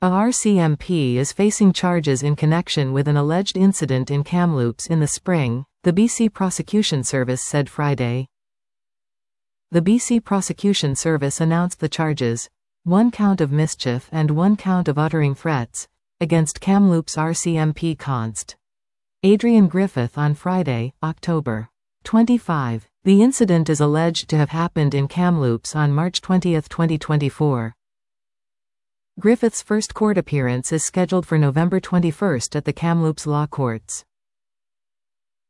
A RCMP is facing charges in connection with an alleged incident in Kamloops in the spring, the BC Prosecution Service said Friday. The BC Prosecution Service announced the charges, 1 count of mischief and 1 count of uttering threats, against Kamloops RCMP const. Adrian Griffith on Friday, October 25. The incident is alleged to have happened in Kamloops on March 20, 2024. Griffith's first court appearance is scheduled for November 21 at the Kamloops Law Courts.